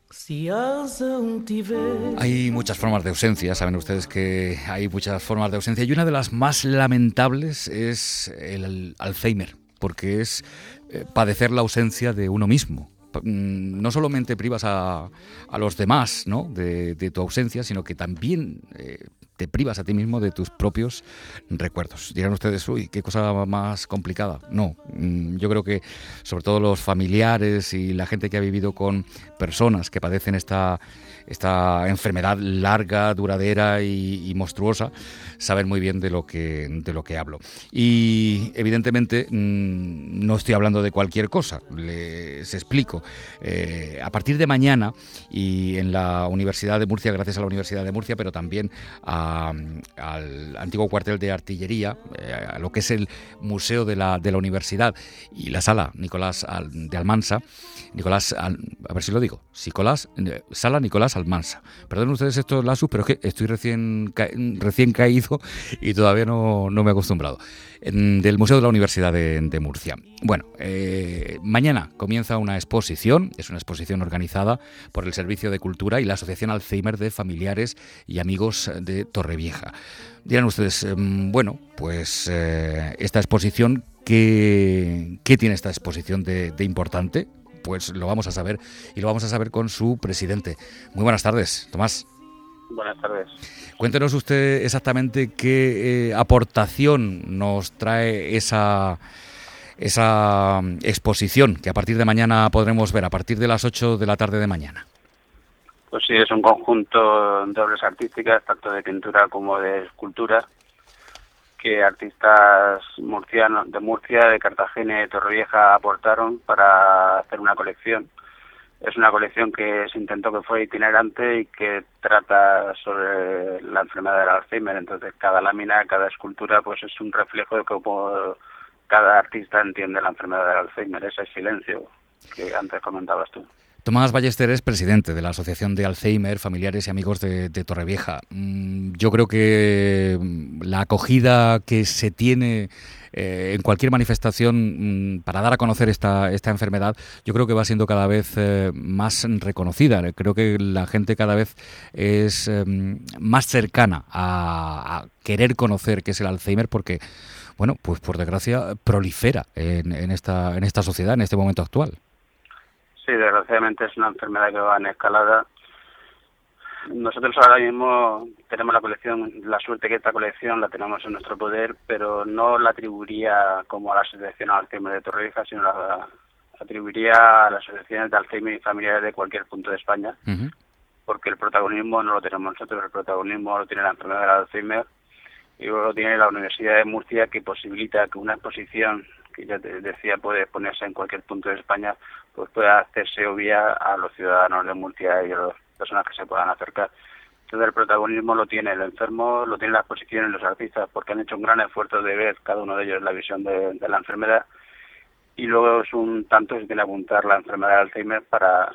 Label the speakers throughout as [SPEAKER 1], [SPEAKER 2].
[SPEAKER 1] Hay muchas formas de ausencia, saben ustedes que hay muchas formas de ausencia y una de las más lamentables es el Alzheimer, porque es padecer la ausencia de uno mismo. No solamente privas a los demás, ¿no?, de tu ausencia, sino que también te privas a ti mismo de tus propios recuerdos. Dirán ustedes, uy, qué cosa más complicada. No, yo creo que sobre todo los familiares y la gente que ha vivido con personas que padecen esta enfermedad larga, duradera y monstruosa, saben muy bien de lo que hablo. Y evidentemente no estoy hablando de cualquier cosa, les explico. A partir de mañana, y en la Universidad de Murcia, gracias a la Universidad de Murcia, pero también al antiguo cuartel de artillería, a lo que es el museo de la universidad y la sala Nicolás de Almansa, a ver si lo digo, sala Nicolás Almansa. Perdonen ustedes estos lapsus, pero es que estoy recién caído y todavía no me he acostumbrado. Del Museo de la Universidad de Murcia. Bueno, mañana comienza una exposición, es una exposición organizada por el Servicio de Cultura y la Asociación Alzheimer de Familiares y Amigos de Torrevieja. Dirán ustedes, bueno, pues esta exposición, ¿qué tiene esta exposición de importante? Pues lo vamos a saber, y lo vamos a saber con su presidente. Muy buenas tardes, Tomás.
[SPEAKER 2] Buenas tardes.
[SPEAKER 1] Cuéntenos usted exactamente qué aportación nos trae esa exposición que a partir de mañana podremos ver, a partir de las 8 de la tarde de mañana.
[SPEAKER 2] Pues sí, es un conjunto de obras artísticas, tanto de pintura como de escultura, que artistas murcianos de Murcia, de Cartagena y de Torrevieja aportaron para hacer una colección. Es una colección que se intentó que fuera itinerante y que trata sobre la enfermedad del Alzheimer. Entonces, cada lámina, cada escultura, pues es un reflejo de cómo cada artista entiende la enfermedad del Alzheimer, ese silencio que antes comentabas tú.
[SPEAKER 1] Tomás Ballester es presidente de la Asociación de Alzheimer, Familiares y Amigos de Torrevieja. Yo creo que la acogida que se tiene en cualquier manifestación para dar a conocer esta enfermedad, yo creo que va siendo cada vez más reconocida. Creo que la gente cada vez es más cercana a querer conocer qué es el Alzheimer, porque, bueno, pues por desgracia prolifera en esta sociedad, en este momento actual.
[SPEAKER 2] Sí, desgraciadamente es una enfermedad que va en escalada. Nosotros ahora mismo tenemos la colección, la suerte que esta colección la tenemos en nuestro poder, pero no la atribuiría como a la Asociación Alzheimer de Torrevieja, sino la atribuiría a las asociaciones de Alzheimer y familiares de cualquier punto de España, porque el protagonismo no lo tenemos nosotros, el protagonismo lo tiene la enfermedad del Alzheimer y luego lo tiene la Universidad de Murcia, que posibilita que una exposición, que ya te decía puede exponerse en cualquier punto de España, pues pueda hacerse obvia a los ciudadanos de Murcia y a las personas que se puedan acercar. Entonces el protagonismo lo tiene el enfermo, lo tiene la exposición y los artistas, porque han hecho un gran esfuerzo de ver cada uno de ellos la visión de la enfermedad, y luego es un tanto se tiene que apuntar la enfermedad de Alzheimer para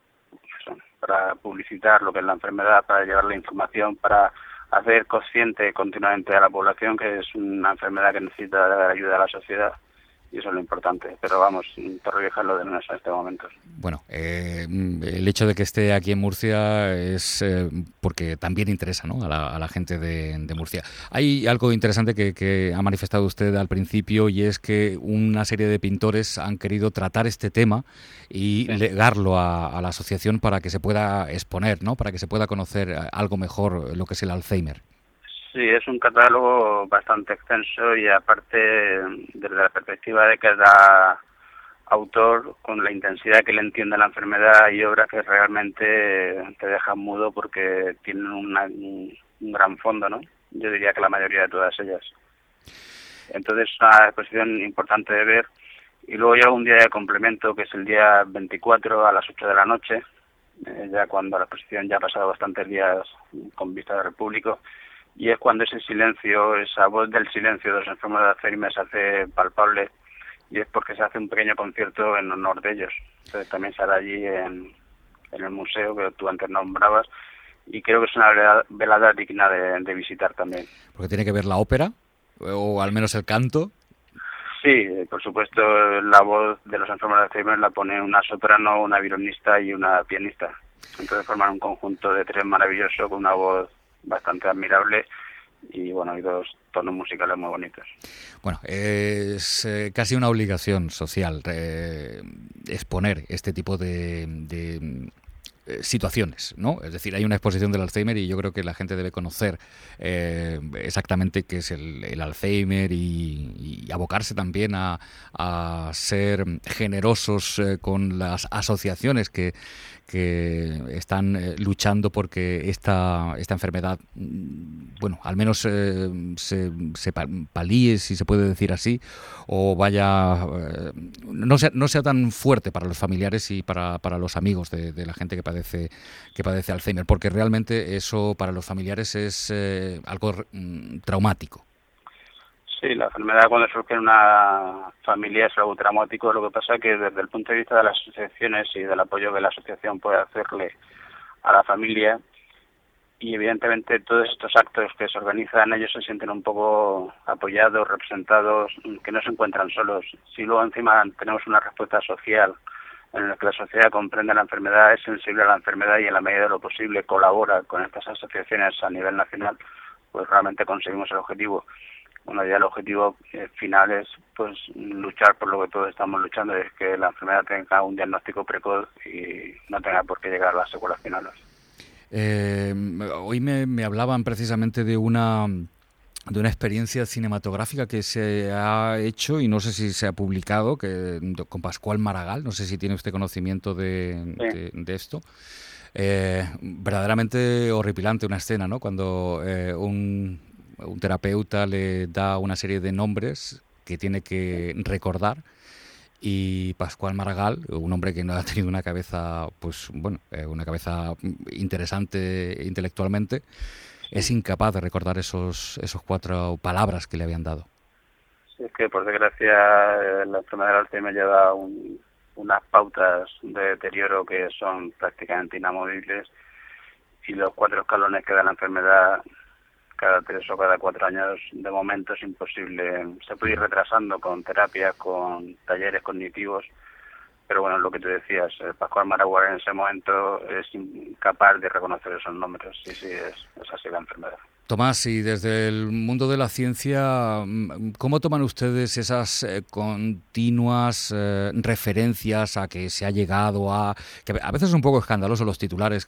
[SPEAKER 2] publicitar lo que es la enfermedad, para llevar la información, para hacer consciente continuamente a la población que es una enfermedad que necesita dar ayuda a la sociedad. Y eso es lo importante, pero vamos, Torrevieja es lo de menos en este momento.
[SPEAKER 1] Bueno, el hecho de que esté aquí en Murcia es porque también interesa, ¿no?, a la gente de Murcia. Hay algo interesante que ha manifestado usted al principio, y es que una serie de pintores han querido tratar este tema y legarlo a la asociación para que se pueda exponer, ¿no?, para que se pueda conocer algo mejor lo que es el Alzheimer.
[SPEAKER 2] Sí, es un catálogo bastante extenso y aparte desde la perspectiva de cada autor, con la intensidad que le entiende la enfermedad, y obras que realmente te dejan mudo porque tienen un gran fondo, ¿no? Yo diría que la mayoría de todas ellas. Entonces es una exposición importante de ver. Y luego llega un día de complemento, que es el día 24 a las 8 de la noche, ya cuando la exposición ya ha pasado bastantes días con vista del público. Y es cuando ese silencio, esa voz del silencio de los enfermos de Alzheimer se hace palpable, y es porque se hace un pequeño concierto en honor de ellos. Entonces también se hará allí en el museo que tú antes nombrabas, y creo que es una velada digna de visitar también.
[SPEAKER 1] ¿Porque tiene que ver la ópera? ¿O al menos el canto?
[SPEAKER 2] Sí, por supuesto, la voz de los enfermos de Alzheimer la pone una soprano, una violinista y una pianista. Entonces forman un conjunto de tres maravilloso con una voz bastante admirable y bueno, y dos tonos musicales muy bonitos.
[SPEAKER 1] Bueno, es casi una obligación social exponer este tipo de situaciones, ¿no? Es decir, hay una exposición del Alzheimer y yo creo que la gente debe conocer exactamente qué es el Alzheimer y abocarse también a ser generosos con las asociaciones que están luchando porque esta enfermedad, bueno, al menos se palíe, si se puede decir así, o vaya no sea tan fuerte para los familiares y para los amigos de la gente que padece Alzheimer, porque realmente eso para los familiares es algo traumático.
[SPEAKER 2] Sí, la enfermedad cuando surge en una familia es algo traumático. Lo que pasa es que desde el punto de vista de las asociaciones y del apoyo que la asociación puede hacerle a la familia, y evidentemente todos estos actos que se organizan, ellos se sienten un poco apoyados, representados, que no se encuentran solos. Si luego encima tenemos una respuesta social en la que la sociedad comprende la enfermedad, es sensible a la enfermedad y en la medida de lo posible colabora con estas asociaciones a nivel nacional, pues realmente conseguimos el objetivo. Bueno, ya el objetivo final es pues luchar por lo que todos estamos luchando, es que la enfermedad tenga un diagnóstico precoz y no tenga por qué llegar a las secuelas finales.
[SPEAKER 1] Hoy me hablaban precisamente de una experiencia cinematográfica que se ha hecho y no sé si se ha publicado, con Pascual Maragall, no sé si tiene usted conocimiento de esto. Verdaderamente horripilante una escena, ¿no? Cuando un terapeuta le da una serie de nombres que tiene que recordar y Pascual Maragall, un hombre que no ha tenido una cabeza, pues bueno, una cabeza interesante intelectualmente, es incapaz de recordar esos 4 palabras que le habían dado.
[SPEAKER 2] Sí, es que por desgracia la enfermedad del Alzheimer lleva unas pautas de deterioro que son prácticamente inamovibles y los 4 escalones que da la enfermedad cada 3 o cada 4 años, de momento es imposible. Se puede ir retrasando con terapias, con talleres cognitivos, pero bueno, lo que tú decías, Pascual Maragall en ese momento es incapaz de reconocer esos nombres. Sí, es así la enfermedad.
[SPEAKER 1] Tomás, y desde el mundo de la ciencia, ¿cómo toman ustedes esas continuas referencias a que se ha llegado a... que a veces es un poco escandaloso los titulares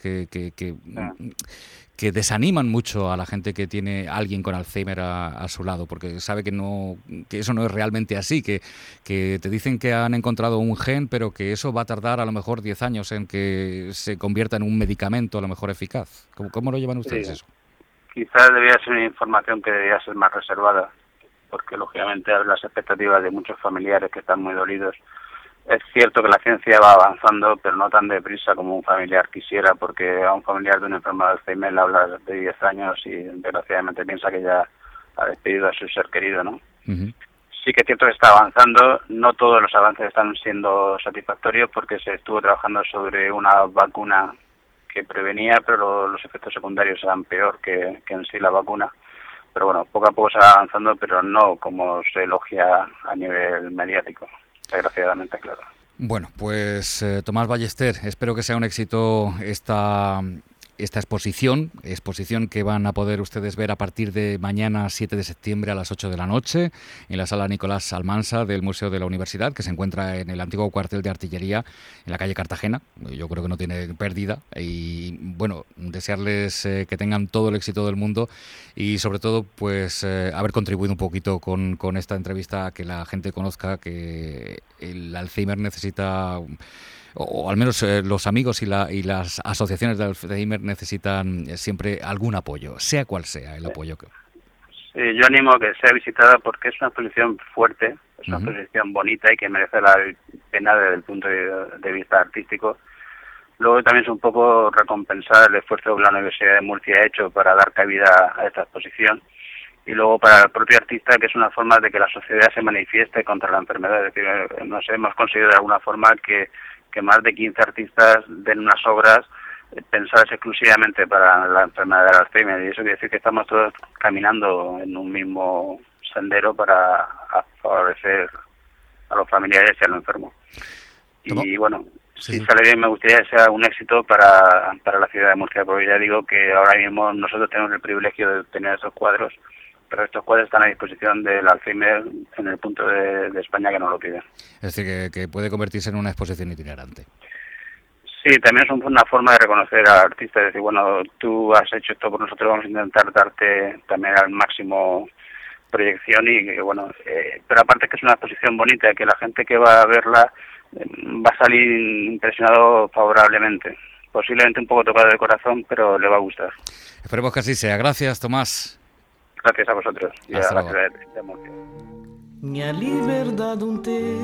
[SPEAKER 1] que desaniman mucho a la gente que tiene a alguien con Alzheimer a su lado, porque sabe que eso no es realmente así, que te dicen que han encontrado un gen, pero que eso va a tardar a lo mejor 10 años en que se convierta en un medicamento a lo mejor eficaz? ¿Cómo lo llevan ustedes eso?
[SPEAKER 2] Quizás debía ser una información que debía ser más reservada, porque lógicamente las expectativas de muchos familiares que están muy dolidos. Es cierto que la ciencia va avanzando, pero no tan deprisa como un familiar quisiera, porque a un familiar de una enfermedad de Alzheimer le habla de 10 años y desgraciadamente piensa que ya ha despedido a su ser querido, ¿no? Uh-huh. Sí que es cierto que está avanzando, no todos los avances están siendo satisfactorios porque se estuvo trabajando sobre una vacuna que prevenía, pero los efectos secundarios eran peor que en sí la vacuna. Pero bueno, poco a poco se va avanzando, pero no como se elogia a nivel mediático. Desgraciadamente, claro.
[SPEAKER 1] Bueno, pues Tomás Ballester, espero que sea un éxito esta exposición que van a poder ustedes ver a partir de mañana 7 de septiembre a las 8 de la noche en la sala Nicolás Almansa del Museo de la Universidad, que se encuentra en el antiguo cuartel de artillería en la calle Cartagena. Yo creo que no tiene pérdida y bueno, desearles que tengan todo el éxito del mundo y sobre todo pues haber contribuido un poquito con esta entrevista a que la gente conozca que el Alzheimer necesita... o al menos los amigos y las asociaciones de Alzheimer necesitan siempre algún apoyo, sea cual sea el apoyo.
[SPEAKER 2] Sí, yo animo a que sea visitada porque es una exposición fuerte, es una exposición bonita y que merece la pena desde el punto de vista artístico. Luego también es un poco recompensar el esfuerzo que la Universidad de Murcia ha hecho para dar cabida a esta exposición. Y luego para el propio artista, que es una forma de que la sociedad se manifieste contra la enfermedad. Es decir, nos hemos conseguido de alguna forma que más de 15 artistas den unas obras pensadas exclusivamente para la enfermedad del Alzheimer. Y eso quiere decir que estamos todos caminando en un mismo sendero para favorecer a los familiares y a los enfermos. Y bueno, Si sale bien, me gustaría que sea un éxito para la ciudad de Murcia, porque ya digo que ahora mismo nosotros tenemos el privilegio de tener estos cuadros, pero estos cuadros están a disposición del Alzheimer en el punto de España que nos lo piden.
[SPEAKER 1] Es decir, que puede convertirse en una exposición itinerante.
[SPEAKER 2] Sí, también es una forma de reconocer al artista, es decir, bueno, tú has hecho esto por nosotros, vamos a intentar darte también al máximo proyección y bueno, pero aparte que es una exposición bonita, que la gente que va a verla va a salir impresionado favorablemente, posiblemente un poco tocado de corazón, pero le va a gustar.
[SPEAKER 1] Esperemos que así sea. Gracias, Tomás.
[SPEAKER 2] Gracias a vosotros y
[SPEAKER 1] Hasta
[SPEAKER 2] a la
[SPEAKER 1] luego.
[SPEAKER 2] ciudad de Murcia.
[SPEAKER 3] Minha liberdade ter,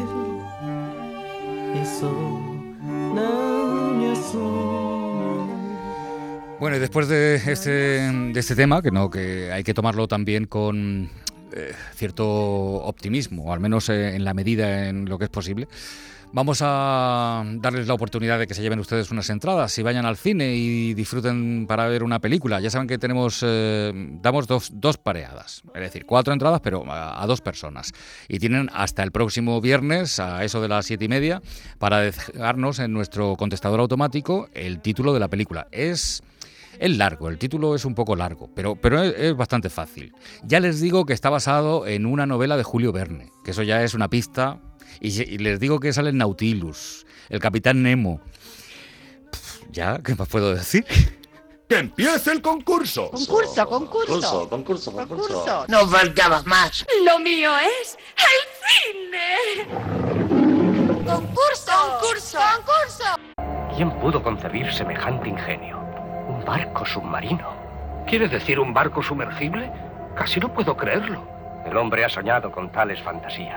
[SPEAKER 3] isso não me assumo.
[SPEAKER 1] Bueno, y después de este tema, que hay que tomarlo también con cierto optimismo, o al menos en la medida en lo que es posible, vamos a darles la oportunidad de que se lleven ustedes unas entradas y vayan al cine y disfruten para ver una película. Ya saben que damos dos pareadas, es decir, 4 entradas, pero a 2 personas. Y tienen hasta el próximo viernes, a eso de las 7:30, para dejarnos en nuestro contestador automático el título de la película. Es largo, el título es un poco largo, pero es bastante fácil. Ya les digo que está basado en una novela de Julio Verne, que eso ya es una pista. Y les digo que sale el Nautilus, el Capitán Nemo. ¿Ya? ¿Qué más puedo decir?
[SPEAKER 4] ¡Que empiece el concurso!
[SPEAKER 5] Concurso.
[SPEAKER 6] No faltaba más.
[SPEAKER 5] Lo mío es el cine. Concurso.
[SPEAKER 7] ¿Quién pudo concebir semejante ingenio? Un barco submarino. ¿Quiere decir un barco sumergible? Casi no puedo creerlo. El hombre ha soñado con tales fantasías.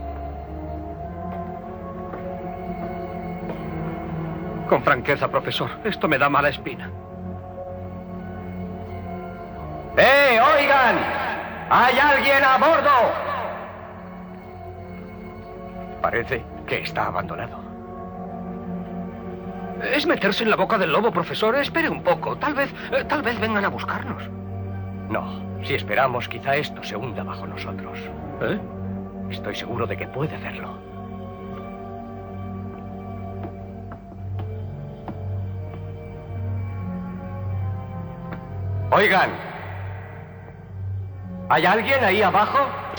[SPEAKER 7] Con franqueza, profesor, esto me da mala espina. ¡Oigan! ¡Hay alguien a bordo! Parece que está abandonado. Es meterse en la boca del lobo, profesor. Espere un poco. Tal vez vengan a buscarnos. No, si esperamos, quizá esto se hunda bajo nosotros. Estoy seguro de que puede hacerlo. Oigan, ¿hay alguien ahí abajo?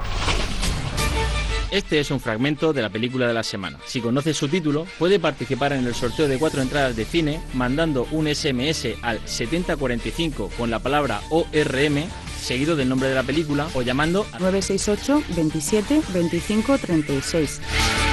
[SPEAKER 8] Este es un fragmento de la película de la semana. Si conoce su título, puede participar en el sorteo de 4 entradas de cine mandando un SMS al 7045 con la palabra ORM, seguido del nombre de la película, o llamando a
[SPEAKER 9] 968 27 25 36.